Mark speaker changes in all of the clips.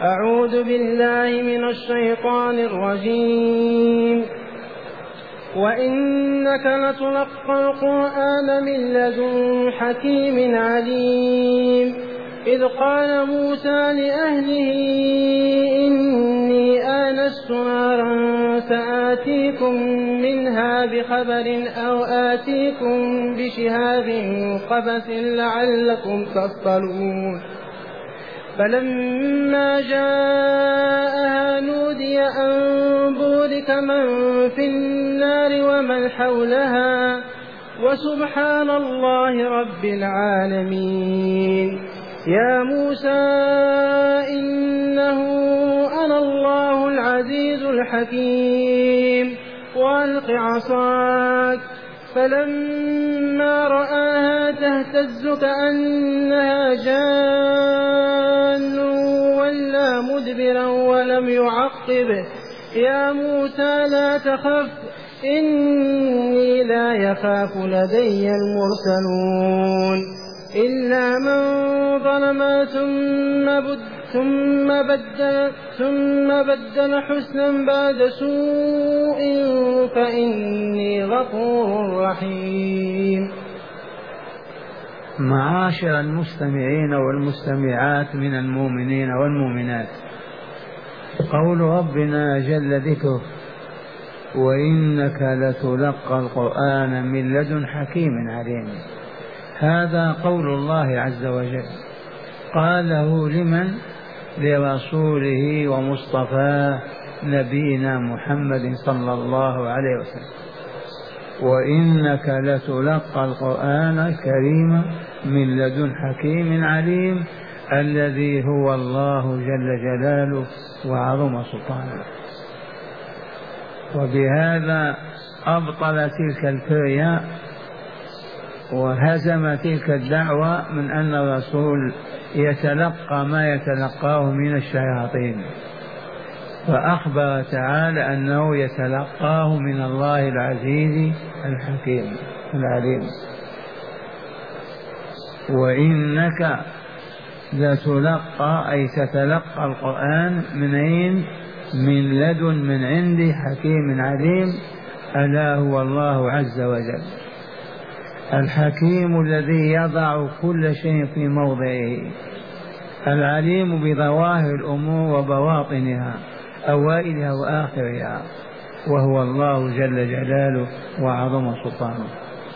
Speaker 1: أعوذ بالله من الشيطان الرجيم. وإنك لتلقى القرآن من لدن حكيم عليم. إذ قال موسى لأهله إني آنست نارا سآتيكم منها بخبر أو آتيكم بشهاب قبس لعلكم تصطلون. فلما جاءها نودي أن بورك من في النار ومن حولها وسبحان الله رب العالمين. يا موسى إنه أنا الله العزيز الحكيم وألق عصاك. فلما رآها تهتز كأنها جان ولا مدبرا ولم يعقب. يا موسى لا تخف إني لا يخاف لدي المرسلون إلا من ظلم ثم بدل حسنا بعد سوء فإني غفور رحيم.
Speaker 2: معاشر المستمعين والمستمعات من المؤمنين والمؤمنات، قول ربنا جل ذكره وإنك لتلقى القرآن من لدن حكيم عليم، هذا قول الله عز وجل، قاله لمن؟ لرسوله ومصطفاه نبينا محمد صلى الله عليه وسلم. وإنك لتلقى القرآن الكريم من لدن حكيم عليم الذي هو الله جل جلاله وعظم سلطانه. وبهذا أبطل تلك الفرية وهزم تلك الدعوة من أن الرسول يتلقى ما يتلقاه من الشياطين، فأخبر تعالى أنه يتلقاه من الله العزيز الحكيم العليم. وإنك لتلقى أي تتلقى القرآن من أين؟ من لدن من عند حكيم عليم، ألا هو الله عز وجل الحكيم الذي يضع كل شيء في موضعه، العليم بظواهر الأمور وبواطنها أوائلها وآخرها، وهو الله جل جلاله وعظم سلطانه.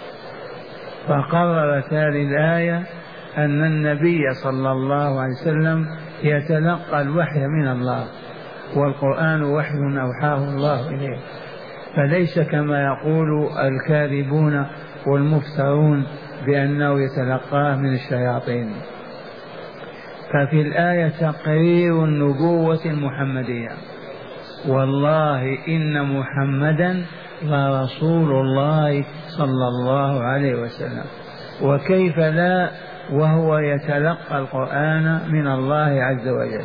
Speaker 2: فقرر تالي الآية أن النبي صلى الله عليه وسلم يتلقى الوحي من الله، والقرآن وحي أوحاه الله إليه، فليس كما يقول الكاذبون والمفترون بأنه يتلقاه من الشياطين. ففي الآية تقرير النبوة المحمدية، والله إن محمدا لرسول الله صلى الله عليه وسلم، وكيف لا وهو يتلقى القرآن من الله عز وجل.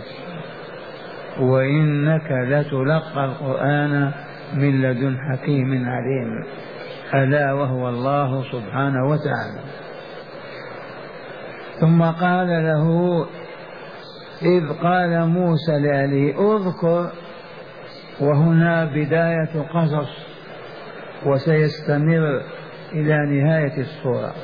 Speaker 2: وإنك لتلقى القرآن من لدن حكيم عليم، ألا وهو الله سبحانه وتعالى. ثم قال له إذ قال موسى لأهله اذكر، وهنا بداية قصص وسيستمر إلى نهاية السورة.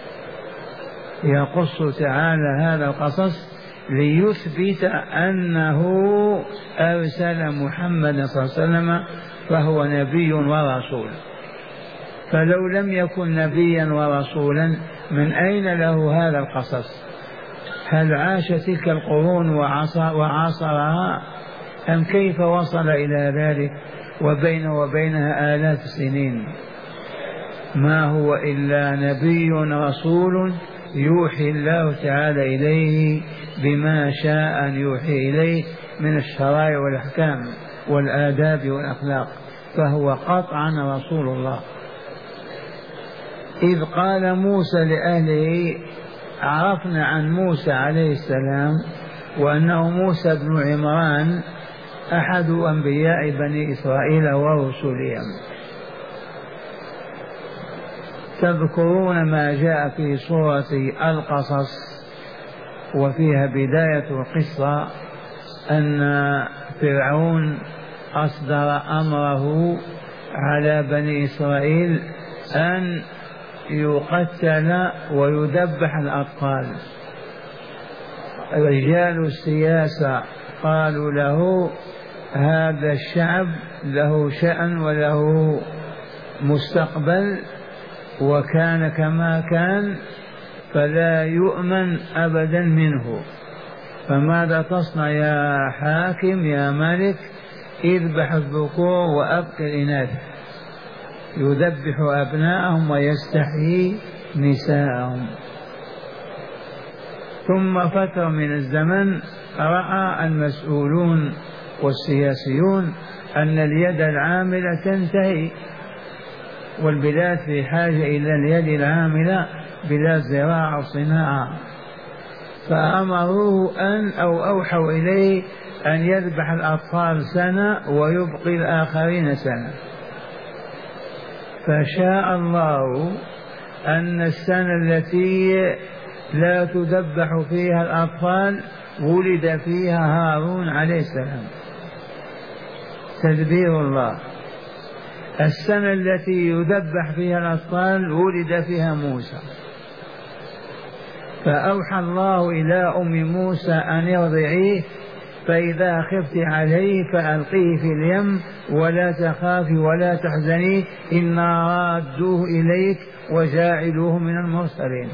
Speaker 2: يقص تعالى هذا القصص ليثبت أنه أرسل محمد صلى الله عليه وسلم فهو نبي ورسول، فلو لم يكن نبيا ورسولا من أين له هذا القصص؟ هل عاش تلك القرون وعاصرها أم كيف وصل إلى ذلك وبينه وبينها آلاف السنين؟ ما هو إلا نبي رسول يوحي الله تعالى إليه بما شاء أن يوحي إليه من الشرائع والأحكام والآداب والأخلاق، فهو قطعا رسول الله. إذ قال موسى لأهله، عرفنا عن موسى عليه السلام وأنه موسى بن عمران أحد أنبياء بني إسرائيل ورسلهم. تذكرون ما جاء في سورة القصص وفيها بداية القصة أن فرعون أصدر أمره على بني إسرائيل أن يقتل ويذبح الأطفال. رجال السياسة قالوا له هذا الشعب له شأن وله مستقبل، وكان كما كان فلا يؤمن أبدا منه، فماذا تصنع يا حاكم يا ملك؟ اذبح الذكور وأبق الإناث، يذبح أبناءهم ويستحيي نساءهم. ثم فترة من الزمن رأى المسؤولون والسياسيون أن اليد العاملة تنتهي، والبلاد في حاجة إلى اليد العاملة، بلاد زراعة وصناعة، فأمروه أو أوحوا إليه أن يذبح الأطفال سنة ويبقي الآخرين سنة. فشاء الله أن السنة التي لا تذبح فيها الأطفال ولد فيها هارون عليه السلام، تدبير الله. السنة التي يذبح فيها الأطفال ولد فيها موسى، فأوحى الله إلى أم موسى أن يرضعيه، فإذا خفت عليه فألقيه في اليم ولا تخافي ولا تحزني إنا رادوه إليك وجاعلوه من المرسلين.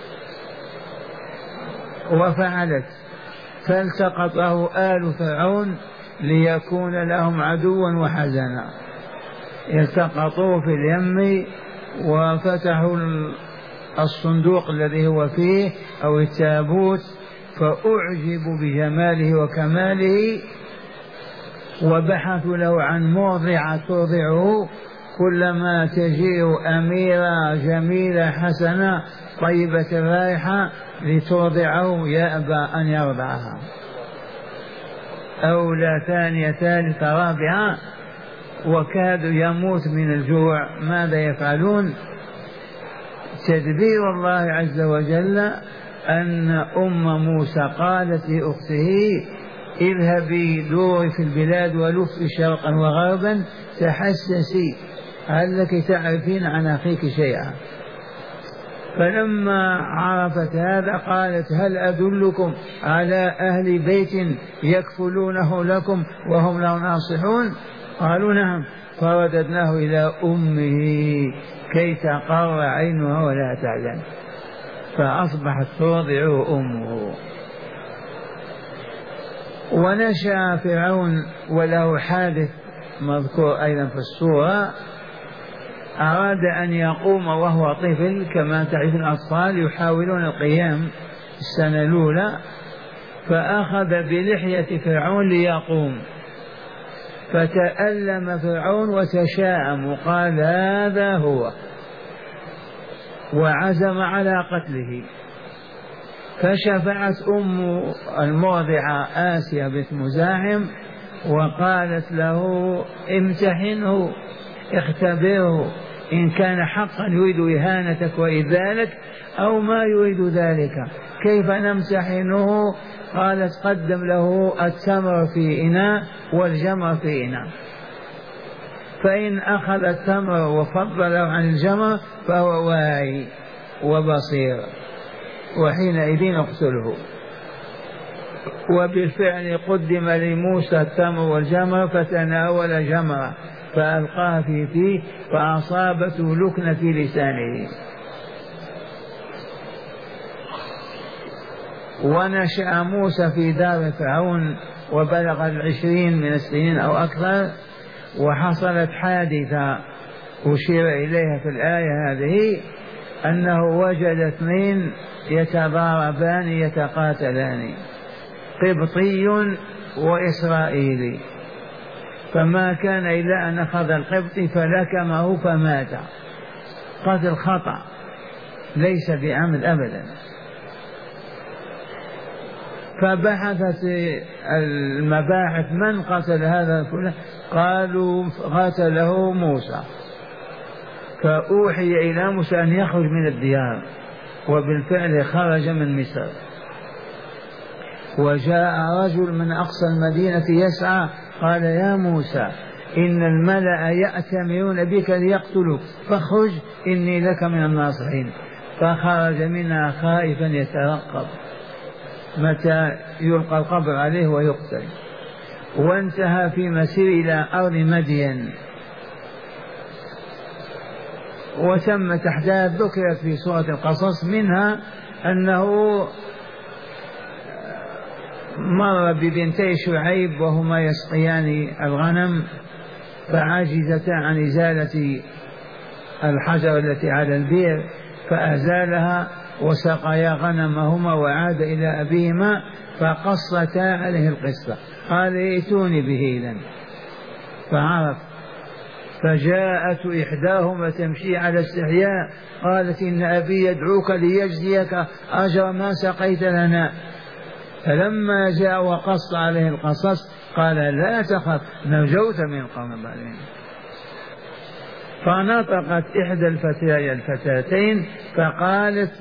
Speaker 2: وفعلت، فالتقطه آل فرعون ليكون لهم عدوا وحزنا. التقطوه في اليم وفتحوا الصندوق الذي هو فيه أو التابوت، فأعجبوا بجماله وكماله، وبحثوا له عن مرضعة ترضعه. كلما تجيء أميرة جميلة حسنة طيبة الرائحة لترضعه يأبى أن يرضعها، أولى ثانية ثالثة رابعة، وكاد يموت من الجوع. ماذا يفعلون؟ تدبير الله عز وجل أن أم موسى قالت لأخته اذهبي دوري في البلاد ولفي شرقا وغربا تحسسي هل لك تعرفين عن أخيك شيئا. فلما عرفت هذا قالت هل أدلكم على أهل بيت يكفلونه لكم وهم له ناصحون؟ قالوا نعم. فرددناه إلى أمه كي تقر عينها ولا تحزن، فأصبحت ترضع أمه. ونشأ فرعون وله حادث مذكور أيضا في السورة، أراد أن يقوم وهو طفل، كما تعرف الأطفال يحاولون القيام السنة الأولى، فأخذ بلحية فرعون ليقوم، فتألم فرعون وتشاءم وقال هذا هو، وعزم على قتله. فشفعت أم المرضعة آسيا بنت مزاحم وقالت له امتحنه اختبره إن كان حقا يريد إهانتك وإذلك أو ما يريد ذلك، كيف نمتحنه؟ قالت قدم له التمر في إناء والجمر في إناء، فإن أخذ التمر وفضله عن الجمر فهو واعي وبصير، وحينئذ اقتله. وبالفعل قدم لموسى التمر والجمر فتناول جمرة فألقاها في فيه فأصابته لكنة في لسانه. ونشأ موسى في دار فرعون وبلغ 20 من السنين أو أكثر، وحصلت حادثة أشير إليها في الآية هذه، أنه وجد 2 يتضاربان يتقاتلان، قبطي وإسرائيلي، فما كان إلا أن أخذ القبطي فلكمه فمات قتل خطأ ليس بعمد أبدا. فبحثت المباحث من قتل هذا الفلان، قالوا قتله موسى. فأوحي إلى موسى أن يخرج من الديار، وبالفعل خرج من مصر. وجاء رجل من أقصى المدينة يسعى قال يا موسى إن الملأ يأتمرون بك ليقتلوك فاخرج إني لك من الناصحين. فخرج منها خائفا يترقب متى يلقى القبر عليه ويقتل. وانتهى في مسير إلى أرض مدين، وتمت أحداث ذكرت في سورة القصص، منها أنه مر ببنتي شعيب وهما يسقيان الغنم فعجزتا عن إزالة الحجر التي على البئر فأزالها وسقيا غنمهما وعاد إلى أبيهما فقصتا عليه القصة. قال ائتوني به إذن فعرف. فجاءت إحداهما تمشي على استحياء قالت إن أبي يدعوك ليجزيك أجر ما سقيت لنا. فلما جاء وقص عليه القصص قال لا تخف نجوت من القوم الظالمين. فنطقت إحدى الفتاتين فقالت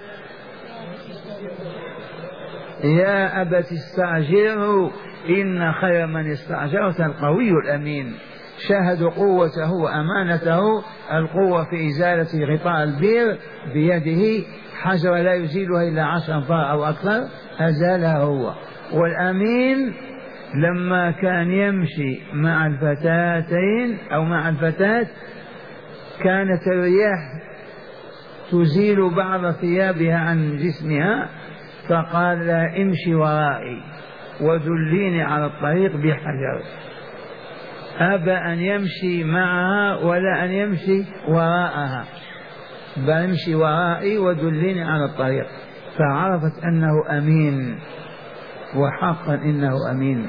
Speaker 2: يا أبت استعجره إن خير من استعجرت القوي الأمين. شاهدوا قوته وأمانته، القوة في إزالة غطاء البئر بيده، حجر لا يزيلها إلا 10 أمتار أو أكثر أزالها هو. والأمين لما كان يمشي مع الفتاتين أو مع الفتاة كانت الرياح تزيل بعض ثيابها عن جسمها فقال لا امشي ورائي ودليني على الطريق بحجر. أبى أن يمشي معها ولا أن يمشي وراءها، بل امشي ورائي ودليني على الطريق. فعرفت أنه أمين، وحقا إنه أمين.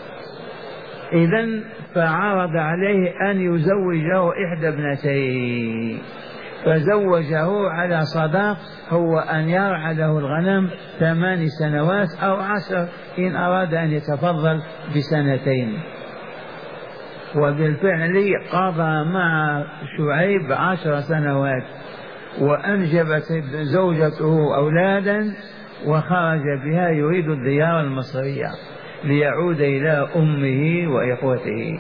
Speaker 2: إذن فعرض عليه أن يزوجه إحدى ابنتيه، فزوجه على صداق هو أن يرعى له الغنم 8 سنوات أو 10 إن أراد أن يتفضل ب2 وبالفعل قضى مع شعيب 10 سنوات وأنجبت زوجته أولادا وخرج بها يريد الديار المصرية ليعود إلى أمه وإخوته.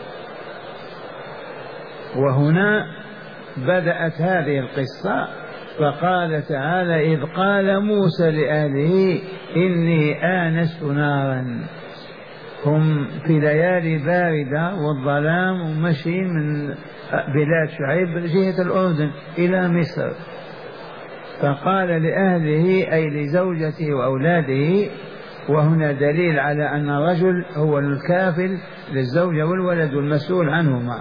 Speaker 2: وهنا بدأت هذه القصة. فقال تعالى إذ قال موسى لأهله إني آنست نارا. هم في ليالي باردة والظلام ومشي من بلاد شعيب جهة الأردن إلى مصر. فقال لأهله أي لزوجته وأولاده، وهنا دليل على أن الرجل هو الكافل للزوجة والولد والمسؤول عنهما.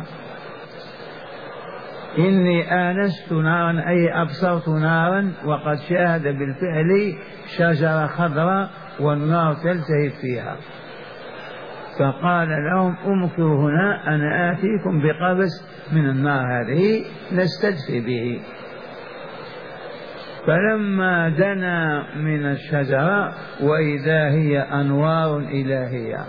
Speaker 2: إني آنست نارا أي أبصرت نارا، وقد شاهد بالفعل شجرة خضراء والنار تلتهب فيها. فقال لهم امكثوا هنا أنا آتيكم بقبس من النار هذه نستدفئ به. فلما دنا من الشجرة وإذا هي أنوار إلهية.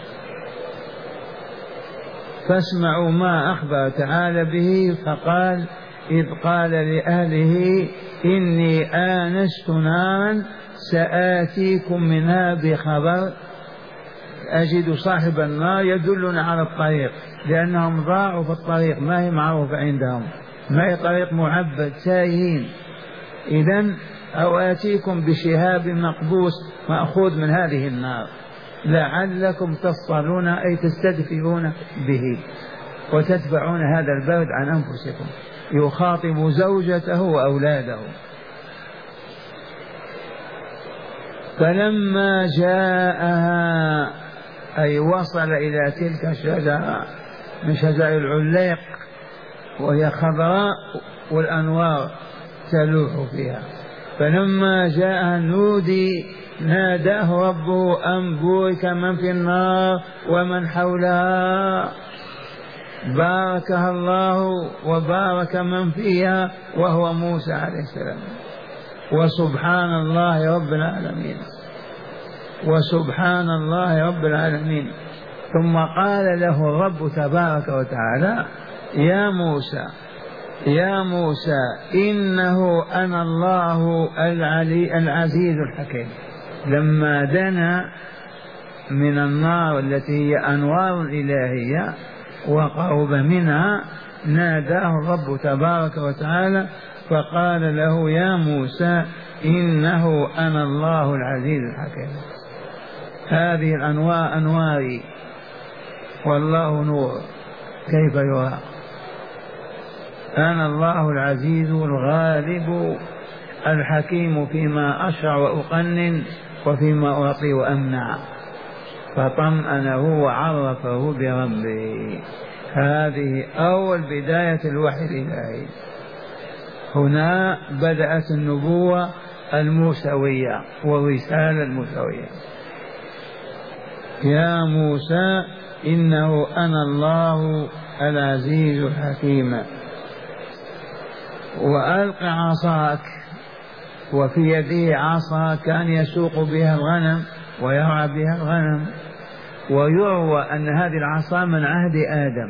Speaker 2: فاسمعوا ما أخبر تعالى به. فقال إذ قال لأهله إني آنست نارا سآتيكم منها بخبر. أجد صاحب النار يدلنا على الطريق لأنهم ضاعوا في الطريق، ما هي معروفة عندهم، ما هي طريق معبد تايهين. إذن أو آتيكم بشهاب مقبوس مأخوذ من هذه النار لعلكم تصطلون أي تستدفئون به وتدفعون هذا البرد عن أنفسكم. يخاطب زوجته وأولاده. فلما جاءها أي وصل إلى تلك الشجرة من شجر العليق وهي خضراء والأنوار تلوح فيها. فلما جاءها نودي ناداه ربه أن بورك من في النار ومن حولها، باركها الله وبارك من فيها وهو موسى عليه السلام. وسبحان الله رب العالمين، وسبحان الله رب العالمين. ثم قال له الرب تبارك وتعالى يا موسى يا موسى إنه أنا الله العلي العزيز الحكيم. لما دنا من النار التي هي أنوار إلهية وقرب منها، ناداه الرب تبارك وتعالى فقال له يا موسى إنه أنا الله العزيز الحكيم. هذه الأنوار أنواري والله نور، كيف يرى؟ أنا الله العزيز الغالب الحكيم فيما أشرع وأقنن وفيما أعطي وأمنع، فطمأنه وعرفه بربه. هذه أول بداية الوحي الإلهي. هنا بدأت النبوة الموسوية والرسالة الموسوية. يا موسى إنه أنا الله العزيز الحكيم وألق عصاك. وفي يده عصا كان يسوق بها الغنم ويرعى بها الغنم، ويروى أن هذه العصا من عهد آدم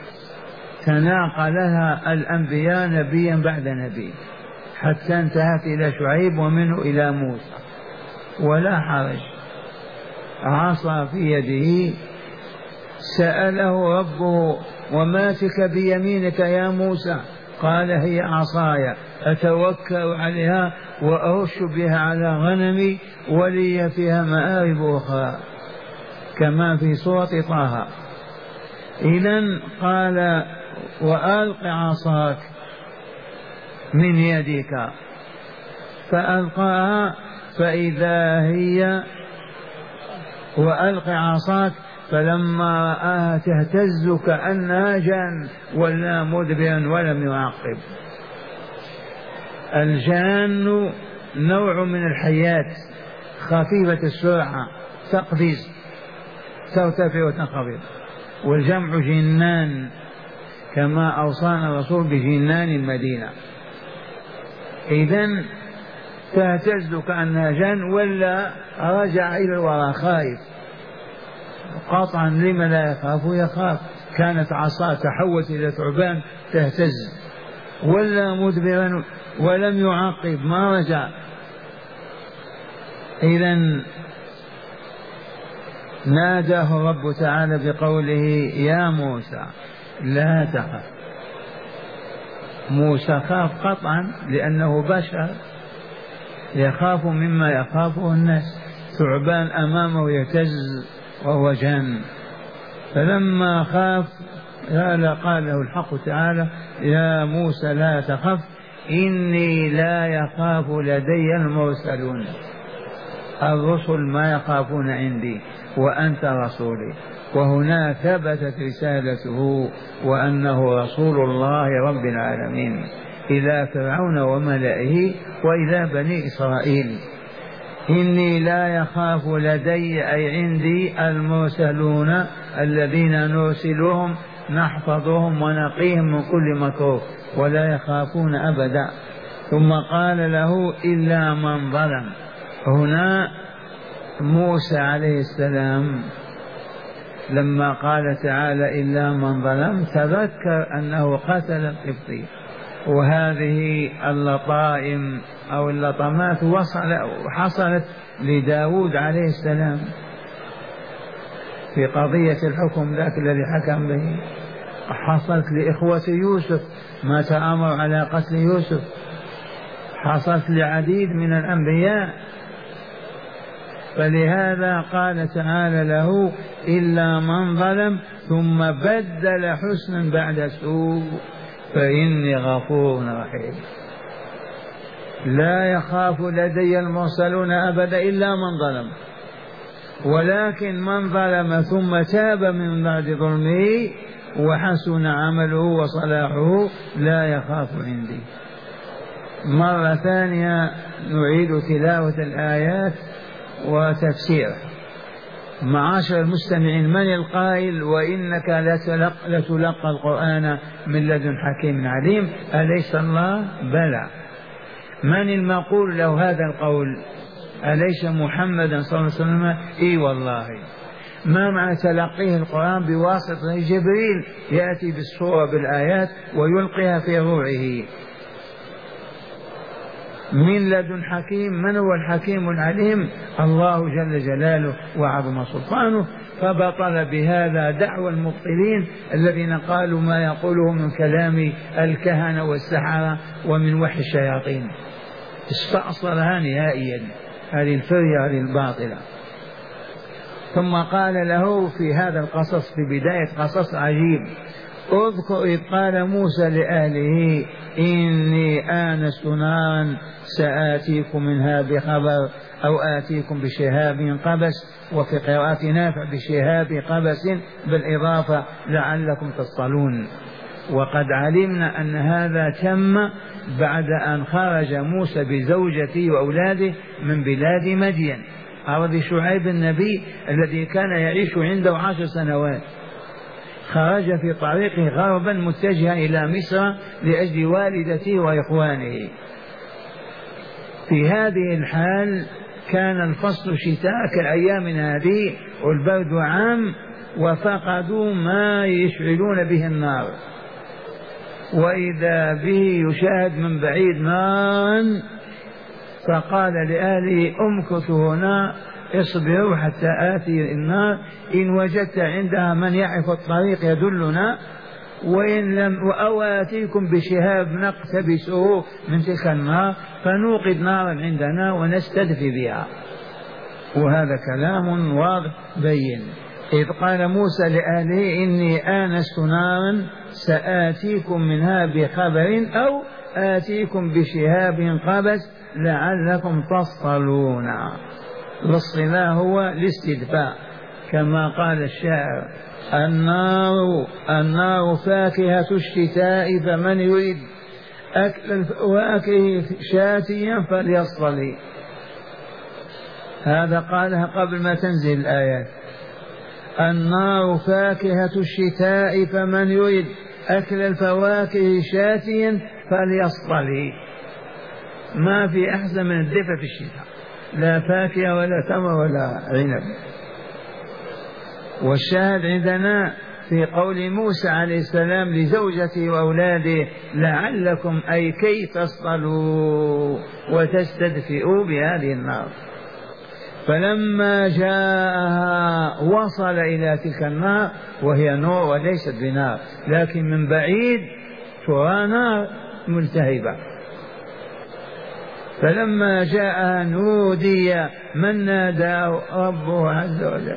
Speaker 2: تناقلها الأنبياء نبيا بعد نبي حتى انتهت إلى شعيب ومنه إلى موسى، ولا حرج. عصا في يده، سأله ربه وما تلك بيمينك يا موسى؟ قال هي عصاي أتوكل عليها وأرش بها على غنمي ولي فيها مآرب أخرى، كما في سورة طه. إذن قال وألق عصاك من يدك، فألقاها فإذا هي وألق عصاك، فلما رآها تهتز كأنها جان ولا مدبرا ولم يعقب. الجان نوع من الحياة خفيفة السرعة، تقفز ترتفع وتنخفض، والجمع جنان كما أوصانا الرسول بجنان المدينة. إذن تهتز كأنها جان ولا رجع إلى الوراء خائف. قطعا لما لا يخاف؟ يخاف. كانت عصا تحولت إلى ثعبان تهتز، ولا مدبرا ولم يعقب ما رجع. إذن ناداه الرب تعالى بقوله يا موسى لا تخف. موسى خاف قطعا لأنه بشر يخاف مما يخافه الناس، ثعبان أمامه يهتز وهو جان. فلما خاف قال له الحق تعالى يا موسى لا تخف إني لا يخاف لدي المرسلون. الرسل ما يخافون عندي وأنت رسولي. وهنا ثبتت رسالته وأنه رسول الله رب العالمين إلى فرعون وملئه وإلى بني إسرائيل. إني لا يخاف لدي أي عندي المرسلون الذين نرسلهم نحفظهم ونقيهم من كل مكروه ولا يخافون أبدا. ثم قال له إلا من ظلم. هنا موسى عليه السلام لما قال تعالى إلا من ظلم تذكر أنه قتل القبطي، وهذه اللطائم أو اللطمات حصلت لداود عليه السلام في قضية الحكم ذاك الذي حكم به، حصلت لإخوة يوسف ما تآمروا على قتل يوسف، حصلت لعديد من الأنبياء. فلهذا قال تعالى له إلا من ظلم ثم بدل حسنا بعد سوء فإني غفور رحيم. لا يخاف لدي المرسلون أبدا إلا من ظلم، ولكن من ظلم ثم تاب من بعد ظلمه وحسن عمله وصلاحه لا يخاف عندي. مرة ثانية نعيد تلاوة الآيات وتفسيرها. معاشر المستمعين، من القائل وإنك لتلقى القرآن من لدن حكيم عليم؟ أليس الله؟ بلى. من المقول له هذا القول؟ أليس محمدا صلى الله عليه وسلم؟ إي والله. ما معنى تلقيه القرآن؟ بواسطة جبريل يأتي بالصورة بالآيات ويلقيها في روعه. من لدن حكيم. من هو الحكيم العليم؟ الله جل جلاله وعظم سلطانه. فبطل بهذا دعوى المبطلين الذين قالوا ما يقوله من كلام الكهنة والسحرة ومن وحي الشياطين، استأصلها نهائيا هذه الفرية هذه الباطلة. ثم قال له في هذا القصص، في بداية قصص عجيب: اذكر إذ قال موسى لأهله إني آنست نارا سآتيكم منها بخبر أو آتيكم بشهاب قبس، وفي قراءة نافع بشهاب قبس بالإضافة لعلكم تصطلون. وقد علمنا أن هذا تم بعد أن خرج موسى بزوجته وأولاده من بلاد مدين أرض شعيب النبي الذي كان يعيش عنده 10 سنوات. خرج في طريقه غربا متجها إلى مصر لأجل والدته وإخوانه. في هذه الحال كان الفصل شتاء كأيامنا هذه والبرد عام، وفقدوا ما يشعلون به النار، وإذا به يشاهد من بعيد نارا. فقال لأهله امكثوا هنا اصبروا حتى آتي النار، إن وجدت عندها من يعرف الطريق يدلنا، وإن لم أو آتيكم بشهاب نقتبسه من تلك النار فنوقد نارا عندنا ونستدفي بها. وهذا كلام واضح بين. إذ قال موسى لأهله إني آنست نارا سآتيكم منها بخبر أو آتيكم بشهاب قبس لعلكم تصطلون. الاصطلاء هو الاستدفاء كما قال الشاعر: النار فاكهة الشتاء فمن يريد أكل الفواكه شاتيا فليصطلي. هذا قالها قبل ما تنزل الآيات: النار فاكهة الشتاء فمن يريد أكل الفواكه شاتيا فليصطلي. ما في أحسن من الدفء في الشتاء، لا فاكهة ولا تمر ولا عنب. والشاهد عندنا في قول موسى عليه السلام لزوجته وأولاده: لعلكم أي كي تصطلوا وتستدفئوا بهذه النار. فلما جاءها وصل إلى تلك النار وهي نور وليست بنار، لكن من بعيد ترى نار ملتهبة. فلما جاءها نودي من نادى ربه عز وجل: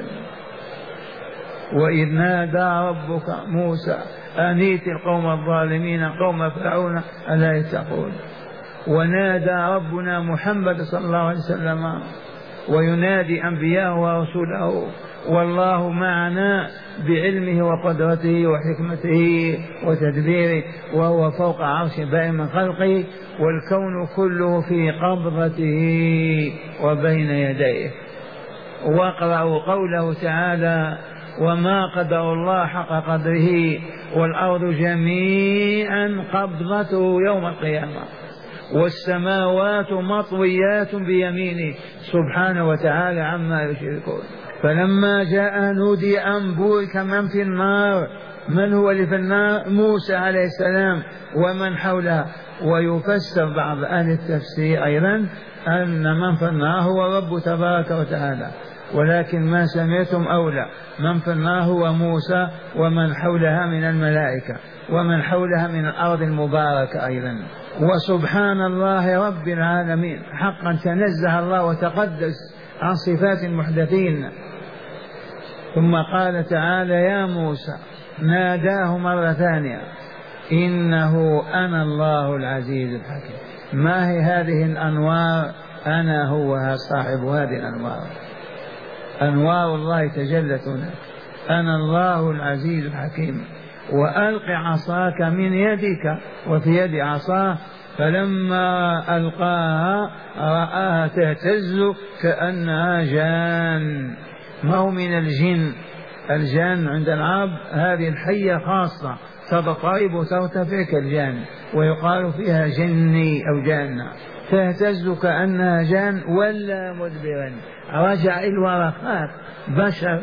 Speaker 2: وإذ نادى ربك موسى أنيت القوم الظالمين قوم فرعون ألا يتقون. ونادى ربنا محمد صلى الله عليه وسلم وينادي أنبياءه ورسوله، والله معنا بعلمه وقدرته وحكمته وتدبيره، وهو فوق عرش بائن من خلقه، والكون كله في قبضته وبين يديه. واقرأوا قوله تعالى: وما قدر الله حق قدره والأرض جميعا قبضته يوم القيامة والسماوات مطويات بيمينه سبحانه وتعالى عما يشركون. فلما جاء نودي أن بورك من في النار. من هو اللي في النار؟ موسى عليه السلام ومن حوله. ويفسر بعض أهل التفسير أيضا أن من في النار هو رب تبارك وتعالى، ولكن ما سمعتم أولى. من في النار هو موسى ومن حولها من الملائكة ومن حولها من الأرض المباركة أيضا. وسبحان الله رب العالمين، حقا تنزه الله وتقدس عن صفات المحدثين. ثم قال تعالى: يا موسى، ناداه مرة ثانية: إنه أنا الله العزيز الحكيم. ما هي هذه الأنوار؟ أنا هو صاحب هذه الأنوار، أنوار الله تجلت هناك. أنا الله العزيز الحكيم. وألق عصاك من يدك، وفي يد عصاه، فلما ألقاها رآها تهتز كأنها جان. ما هو من الجن. الجان عند العرب هذه الحية خاصة تضطرب وترتفع كالجان، ويقال فيها جني أو جانة. تهتز كأنها جان ولا مدبرا، رجع الورقات بشر،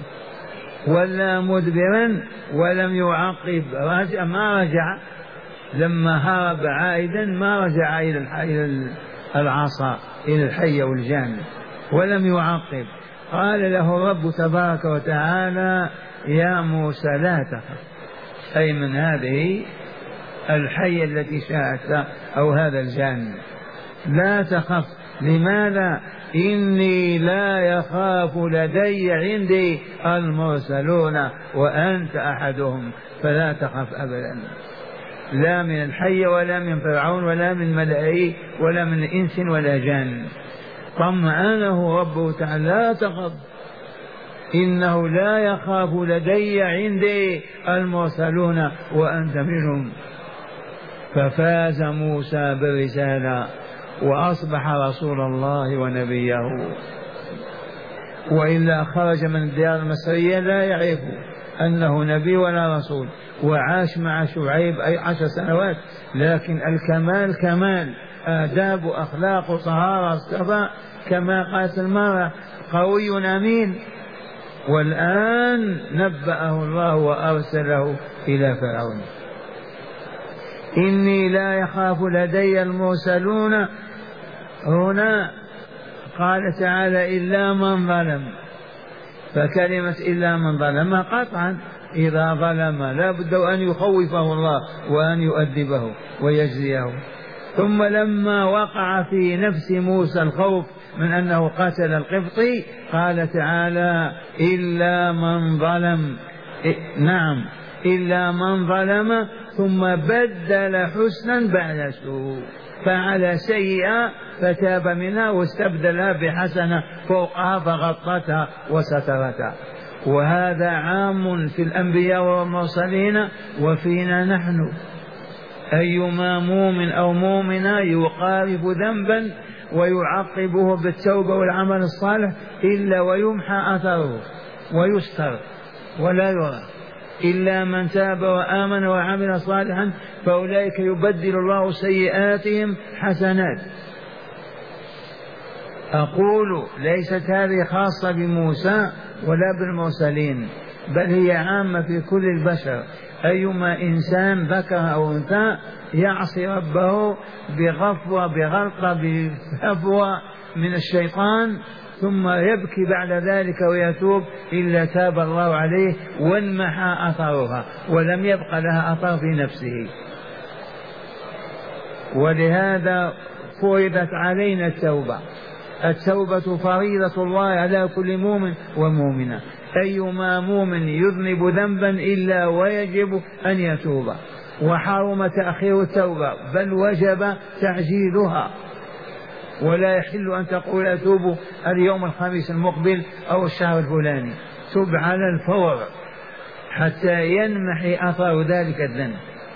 Speaker 2: ولا مدبرا ولم يعقب، رجع ما رجع لما هرب عائدا ما رجع إلى العصا إلى الحية والجان ولم يعقب. قال له الرب تبارك وتعالى يا موسى لا تخف، أي من هذه الحية التي شاءت أو هذا الجان، لا تخف. لماذا؟ إني لا يخاف لدي عندي المرسلون وأنت أحدهم، فلا تخف أبدا، لا من الحية ولا من فرعون ولا من ملائكة ولا من إنس ولا جان. طمأنه ربه تعالى لا تخف إنه لا يخاف لدي عندي المرسلون وأنت منهم. ففاز موسى بالرسالة وأصبح رسول الله ونبيه، وإلا خرج من الديار المصرية لا يعرف أنه نبي ولا رسول، وعاش مع شعيب أي 10 سنوات، لكن الكمال كمال، آداب وأخلاق وطهارة صفاء كما قالت المرأة قوي أمين. والآن نبأه الله وأرسله إلى فرعون. إني لا يخاف لدي المرسلون، هنا قال تعالى إلا من ظلم، فكلمة إلا من ظلم قطعا إذا ظلم لا بد أن يخوفه الله وأن يؤدبه ويجزيه. ثم لما وقع في نفس موسى الخوف من أنه قتل القبطي قال تعالى إلا من ظلم، نعم إلا من ظلم ثم بدل حسنا بعد سوء، فعل سيئة فتاب منها واستبدلها بحسنة فوقها فغطتها وسترتها. وهذا عام في الأنبياء والمرسلين وفينا نحن. أيما مؤمن أو مؤمنة يقارب ذنبا ويعقبه بالتوبة والعمل الصالح إلا ويمحى أثره ويستر ولا يرى، إلا من تاب وآمن وعمل صالحا فأولئك يبدل الله سيئاتهم حسنات. أقول ليست هذه خاصة بموسى ولا بالمرسلين، بل هي عامة في كل البشر. أيما إنسان ذكر أو أنثى يعصي ربه بغفوة بغلطة بهفوة من الشيطان ثم يبكي بعد ذلك ويتوب إلا تاب الله عليه وانمحى أثرها ولم يبق لها أثر في نفسه. ولهذا فرضت علينا التوبة. التوبة فريضة الله على كل مؤمن ومؤمنة. أيما مؤمن يذنب ذنبا إلا ويجب أن يتوب، وحرم تأخير التوبة بل وجب تعجيلها. ولا يحل أن تقول أتوب اليوم الخميس المقبل أو الشهر الفلاني، تب على الفور حتى ينمحي أثر ذلك الذنب.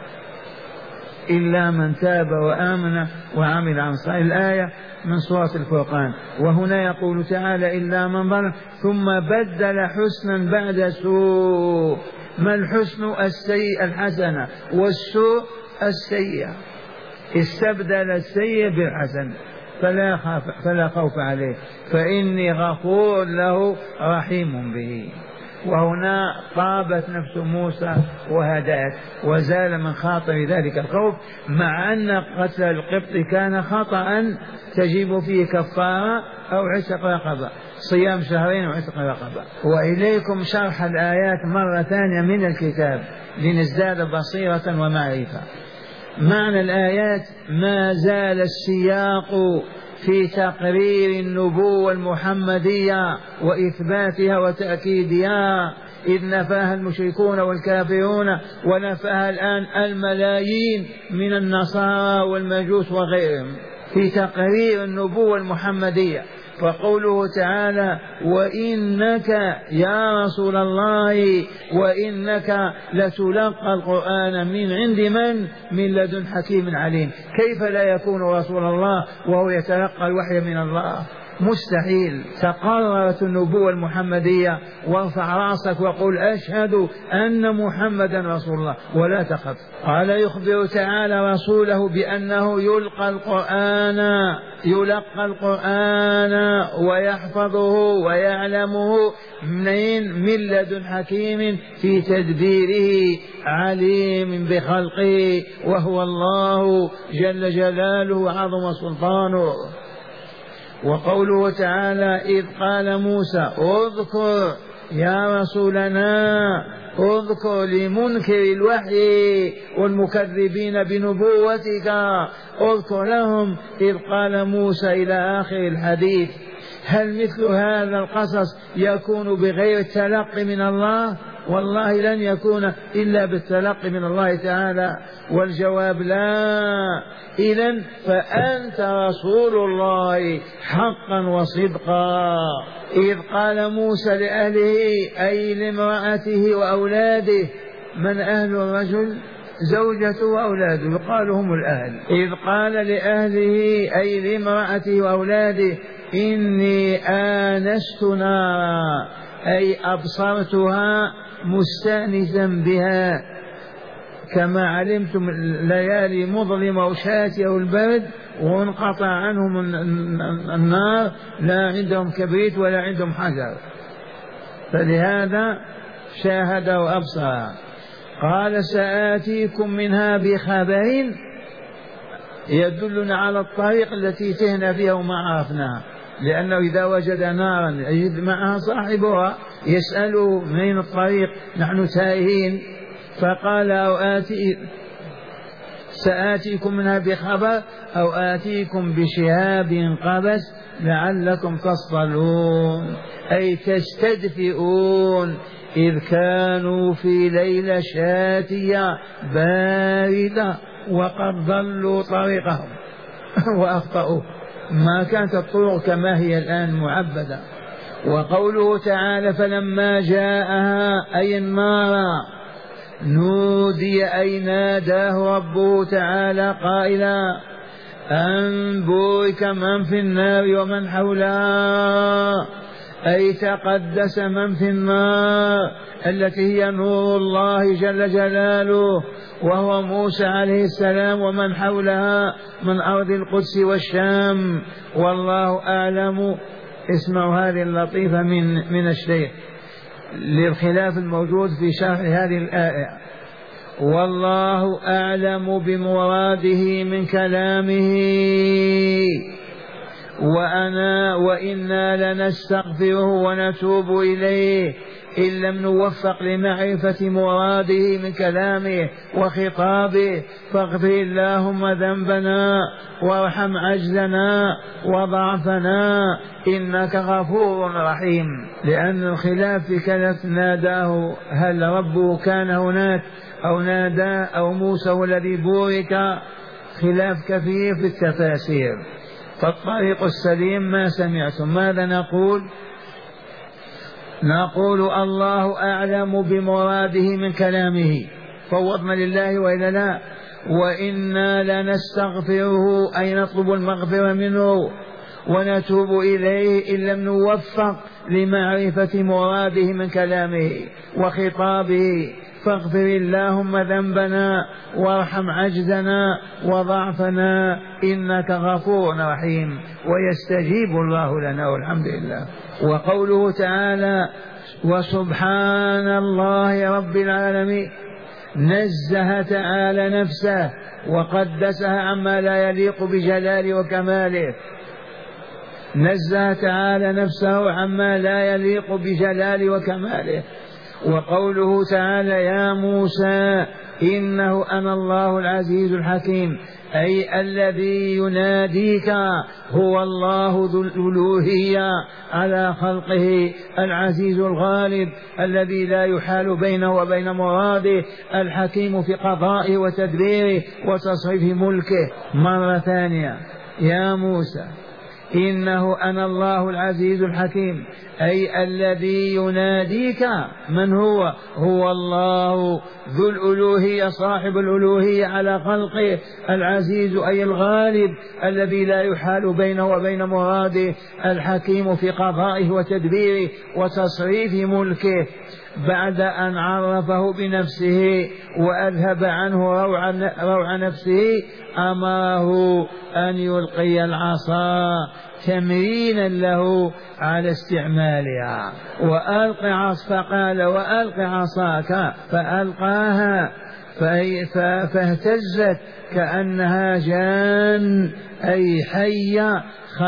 Speaker 2: إلا من تاب وآمن وعمل عملا صالحا، الآية من سورة الفرقان. وهنا يقول تعالى إلا من ظلم ثم بدل حسنا بعد سوء. ما الحسن؟ السيء الحسنة، والسوء السيئة. استبدل السيء بالحسن فلا خوف عليه فإني غفور له رحيم به. وهنا طابت نفس موسى وهدأت وزال من خاطر ذلك الخوف، مع أن قتل القبط كان خطأ تجب فيه كفارة أو عتق رقبة، صيام شهرين وعتق رقبة. وإليكم شرح الآيات مرة ثانية من الكتاب لنزداد بصيرة ومعرفة. معنى الآيات ما زال السياق في تقرير النبوة المحمدية وإثباتها وتأكيدها، إذ نفاها المشركون والكافرون ونفاها الآن الملايين من النصارى والمجوس وغيرهم في تقرير النبوة المحمدية. فقوله تعالى وإنك يا رسول الله وإنك لتلقى القرآن من عند من لدن حكيم عليم. كيف لا يكون رسول الله وهو يتلقى الوحي من الله؟ مستحيل. تقررت النبوة المحمدية، وارفع رأسك وقل أشهد أن محمدا رسول الله ولا تخف. قال يخبر تعالى رسوله بأنه يلقى القرآن ويحفظه ويعلمه من لدن حكيم في تدبيره عليم بخلقه، وهو الله جل جلاله وعظم سلطانه. وقوله تعالى إذ قال موسى اذكر يا رسولنا، اذكر لمنكر الوحي والمكذبين بنبوتك، اذكر لهم إذ قال موسى إلى آخر الحديث. هل مثل هذا القصص يكون بغير التلقي من الله؟ والله لن يكون إلا بالتلقي من الله تعالى، والجواب لا. إذن فأنت رسول الله حقا وصدقا. إذ قال موسى لأهله أي لامرأته وأولاده، من أهل الرجل؟ زوجته وأولاده، يقال هم الأهل. إذ قال لأهله أي لامرأته وأولاده إني آنست نارا، أي أبصرتها مستأنسا بها. كما علمتم الليالي مظلمة وشاتية والبرد وانقطع عنهم النار، لا عندهم كبريت ولا عندهم حجر، فلهذا شاهد وأبصر. قال سآتيكم منها بخبر يدلنا على الطريق التي تهنا فيها وما عرفناها، لأنه إذا وجد نارا يجد معها صاحبها يسأله من الطريق، نحن تائهين. فقال سآتيكم منها بخبر أو آتيكم بشهاب قبس لعلكم تصطلون، أي تستدفئون. إذ كانوا في ليلة شاتية باردة وقد ضلوا طريقهم وأخطأوا، ما كانت الطرق كما هي الآن معبدة. وقوله تعالى فلما جاءها أي النار نودي أي ناداه ربه تعالى قائلا أن بورك من في النار ومن حولها، أي تقدس من في النار التي هي نور الله جل جلاله وهو موسى عليه السلام، ومن حولها من أرض القدس والشام. والله أعلم. اسمعوا هذه اللطيفة من الشيخ للخلاف الموجود في شرح هذه الآية. والله أعلم بمراده من كلامه، وإنا لنستغفره ونتوب إليه إن لم نوفق لمعرفة مراده من كلامه وخطابه. فاغفر اللهم ذنبنا وارحم عجزنا وضعفنا إنك غفور رحيم. لأن الخلاف في كلمة ناداه، هل ربه كان هناك أو نادى أو موسى والذي بورك؟ خلاف كثير في التفاسير. فالطريق السليم ما سمعتم. ماذا نقول؟ نقول الله أعلم بمراده من كلامه، فوضنا لله وإلا لا. وإنا لنستغفره أي نطلب المغفرة منه ونتوب إليه إن لم نوفق لمعرفة مراده من كلامه وخطابه. فاغفر اللهم ذنبنا وارحم عجزنا وضعفنا إنك غفور رحيم. ويستجيب الله لنا والحمد لله. وقوله تعالى وسبحان الله رب العالمين، نزه تعالى نفسه وقدسها عما لا يليق بجلاله وكماله. نزه تعالى نفسه عما لا يليق بجلاله وكماله. وقوله تعالى يا موسى إنه أنا الله العزيز الحكيم، أي الذي يناديك هو الله ذو الألوهية على خلقه، العزيز الغالب الذي لا يحال بينه وبين مراده، الحكيم في قضائه وتدبيره وتصريف ملكه. مرة ثانية يا موسى إنه أنا الله العزيز الحكيم، أي الذي يناديك من هو؟ هو الله ذو الألوهية صاحب الألوهية على خلقه، العزيز أي الغالب الذي لا يحال بينه وبين مراده، الحكيم في قضائه وتدبيره وتصريف ملكه. بعد أن عرفه بنفسه وأذهب عنه روع نفسه أمره أن يلقي العصا تمرينا له على استعمالها. فقال وألق عصاك فألقاها فاهتزت كأنها جان أي حية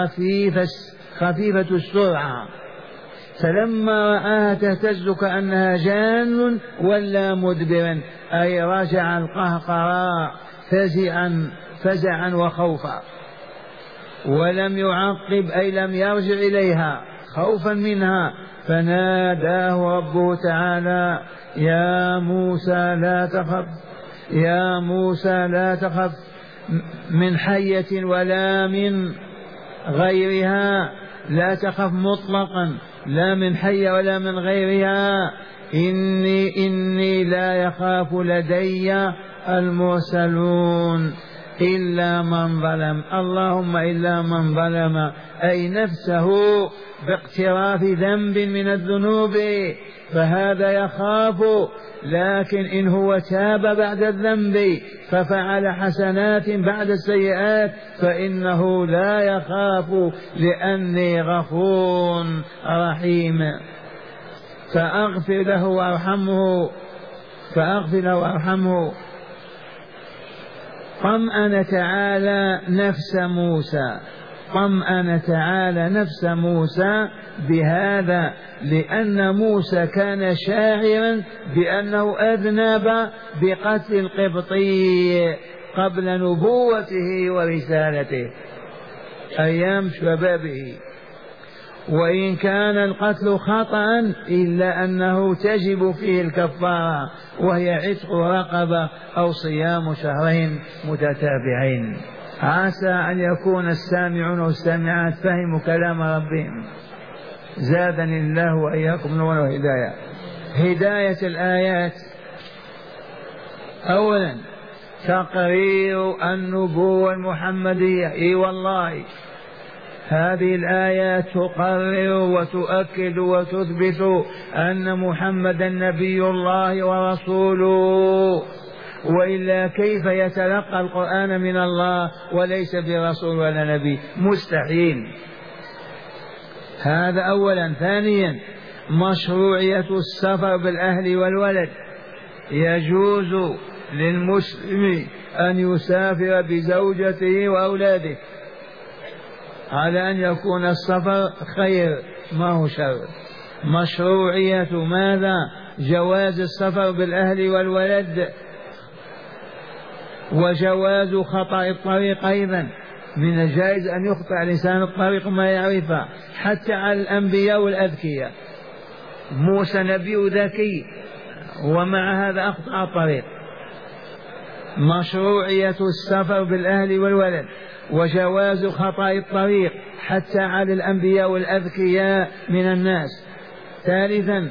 Speaker 2: خفيفة السرعة، فلما رآها تهتز كأنها جان ولا مدبرا أي رجع القهقراء فزعا وخوفا، ولم يعقب أي لم يرجع إليها خوفا منها. فناداه ربه تعالى يا موسى لا تخف، يا موسى لا تخف من حية ولا من غيرها، لا تخف مطلقا لا من حية ولا من غيرها، إني لا يخاف لدي المرسلون إلا من ظلم. اللهم إلا من ظلم أي نفسه باقتراف ذنب من الذنوب فهذا يخاف، لكن إن هو تاب بعد الذنب ففعل حسنات بعد السيئات فإنه لا يخاف لأني غفور رحيم. فأغفر له وارحمه. طمأن تعالى نفس موسى بهذا، لأن موسى كان شاعرا بأنه أذنب بقتل القبطي قبل نبوته ورسالته أيام شبابه، وإن كان القتل خطأ إلا أنه تجب فيه الكفارة وهي عتق رقبة أو صيام شهرين متتابعين. عسى أن يكون السامعون والسامعات فهموا كلام ربهم. زادني الله وإياكم نورا وهداية. هداية الآيات: أولا تقرير النبوة المحمدية، اي والله هذه الآيات تقرر وتؤكد وتثبت أن محمدا نبي الله ورسوله، وإلا كيف يتلقى القرآن من الله وليس برسول ولا نبي؟ مستحيل. هذا أولا. ثانيا مشروعية السفر بالأهل والولد، يجوز للمسلم أن يسافر بزوجته وأولاده على أن يكون السفر خير ما هو شر. مشروعية ماذا؟ جواز السفر بالأهل والولد، وجواز خطأ الطريق أيضا. من الجائز أن يخطئ الإنسان الطريق ما يعرفه حتى على الأنبياء والأذكياء. موسى نبي ذكي ومع هذا أخطأ الطريق. مشروعية السفر بالأهل والولد وجواز خطأ الطريق حتى على الأنبياء والأذكياء من الناس. ثالثا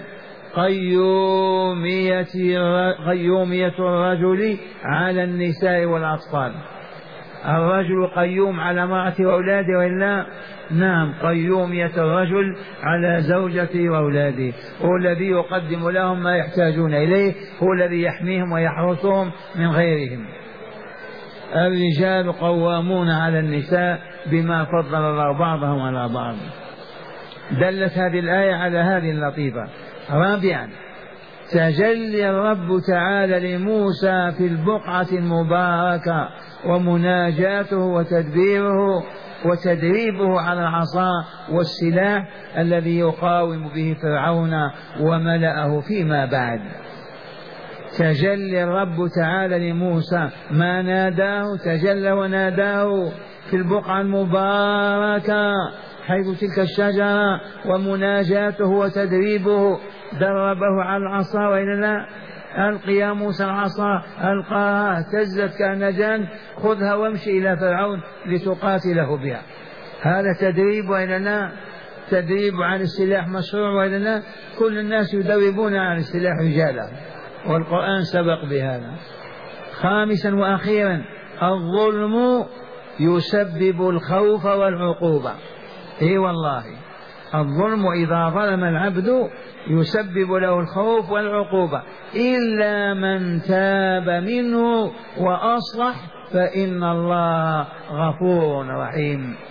Speaker 2: قيومية الرجل على النساء والأطفال. الرجل قيوم على امرأته وأولاده وإلا؟ نعم، قيومية الرجل على زوجته وأولاده، هو الذي يقدم لهم ما يحتاجون إليه، هو الذي يحميهم ويحرسهم من غيرهم. الرجال قوامون على النساء بما فضل الله بعضهم على بعض. دلت هذه الآية على هذه اللطيفة. رابعا تجلي الرب تعالى لموسى في البقعة المباركة ومناجاته وتدريبه على العصا والسلاح الذي يقاوم به فرعون وملأه فيما بعد. تجلي الرب تعالى لموسى، ما ناداه تجلى وناداه في البقعة المباركة حيث تلك الشجرة، ومناجاته وتدريبه دربه على العصا وإلا لا؟ ألق يا موسى العصا، ألقاها اهتزت كأنها جان، خذها وامشي إلى فرعون لتقاتله بها. هذا تدريب وإلا لا؟ تدريب عن السلاح مشروع وإلا لا؟ كل الناس يدربون عن السلاح رجالا، والقرآن سبق بهذا. خامسا وأخيرا، الظلم يسبب الخوف والعقوبة. اي والله، الظلم إذا ظلم العبد يسبب له الخوف والعقوبة، إلا من تاب منه وأصلح فإن الله غفور رحيم.